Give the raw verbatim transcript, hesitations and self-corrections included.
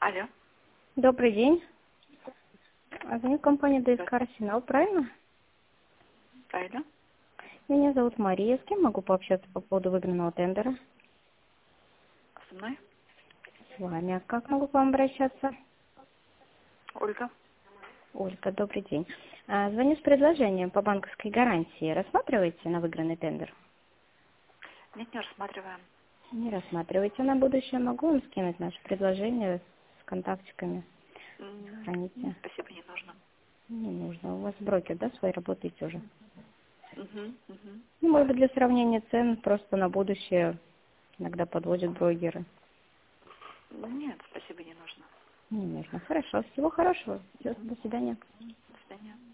Алло. Добрый день. А Звонит компания ДСК Здравствуйте. Арсенал, правильно? Правильно? Меня зовут Мария. С кем могу пообщаться по поводу выигранного тендера? Со мной? С вами. А как могу к вам обращаться? Ольга? Ольга, добрый день. А, Звоню с предложением по банковской гарантии. Рассматриваете на выигранный тендер? Нет, не рассматриваем. Не рассматриваете на будущее. Могу вам скинуть наше предложение с контактиками. М, Храните. Спасибо, не нужно. Не нужно. У вас брокер, да, свой работаете уже? Угу, угу. Ну, может быть, для сравнения цен просто на будущее иногда подводят брокеры. Нет, спасибо, не нужно. Не нужно. Хорошо. Всего хорошего. Всё, Мгм. До свидания. До свидания.